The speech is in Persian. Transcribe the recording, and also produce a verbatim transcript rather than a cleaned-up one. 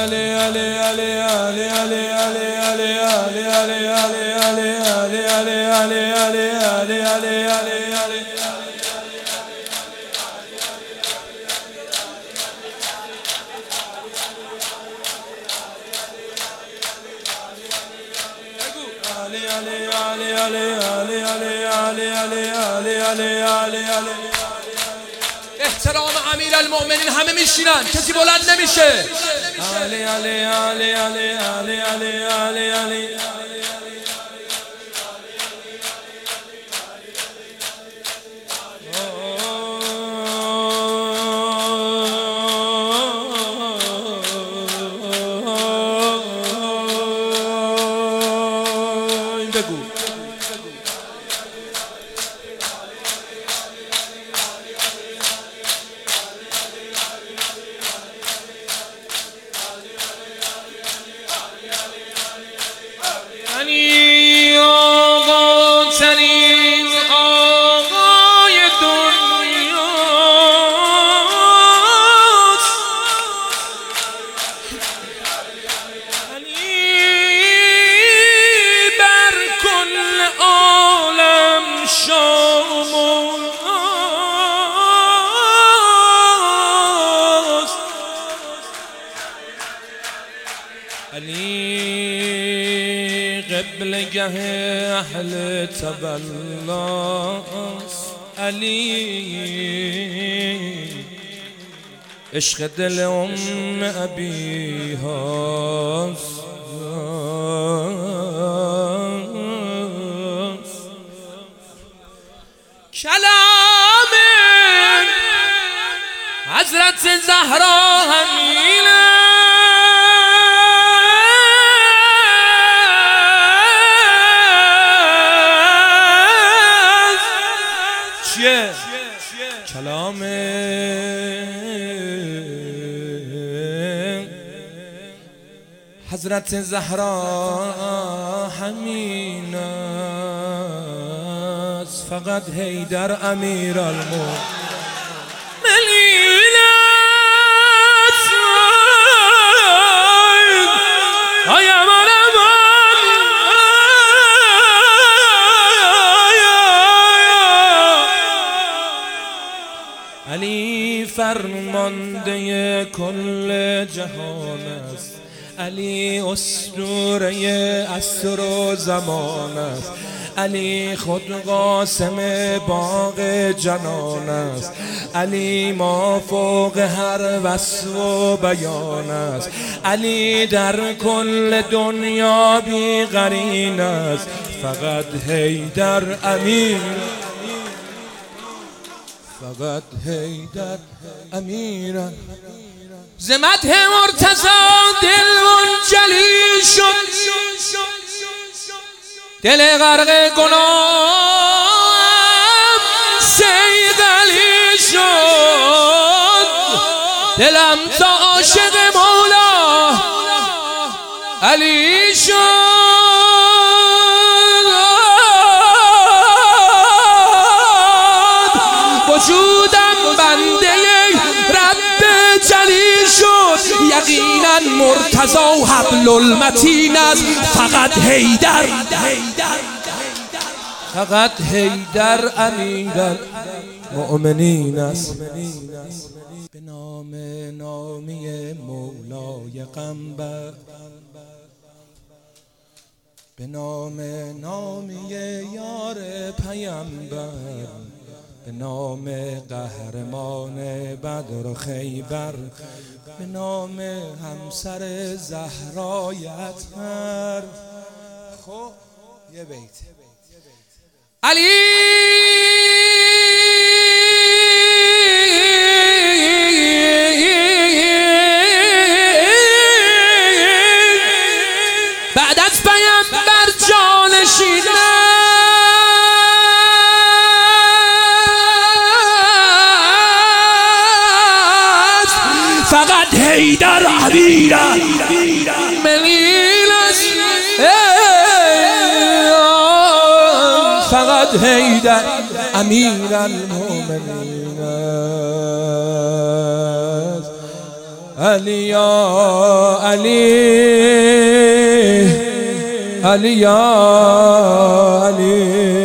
احترام امیرالمؤمنین همه میشینن، کسی بلند نمیشه. علی علی علی علی علی علی علی علی قبلگه اهل تبلاس، علی عشق دل ام ابی هاست. کلام حضرت زهرا همینه، کلام حضرت زهرا همین است. فقط حیدر امیرالمؤمنین است. آی امان علی فرمانده کل جهان است، علی اسطوره عصر و زمان است، علی خود قاسم باغ جنان است، علی ما فوق هر وصف و بیان است، علی در کل دنیا بی قرین است. فقط حیدر امیر، فقط حیدر امیر. ز مدح مرتضی دل منجلی شد، دل غرق گناه صیقلی شد، دلم تا عاشق مولا علی شد. وجودم بنده رب جلی شد، یقینا مرتضی و حبل المتین است. فقط حیدر، فقط حیدر امیرالمؤمنین است. به نام نامی مولای قنبر، به نام نامی یار پیامبر، به نام قهرمان بدر و خیبر، به نام همسر زهرای اطهر. خب یه بیت علی بعد از پیامبر جانشین فقط حیدر امیرالمؤمنین است. فقط حیدر امیرالمؤمنین است. علی یا علی علی یا علی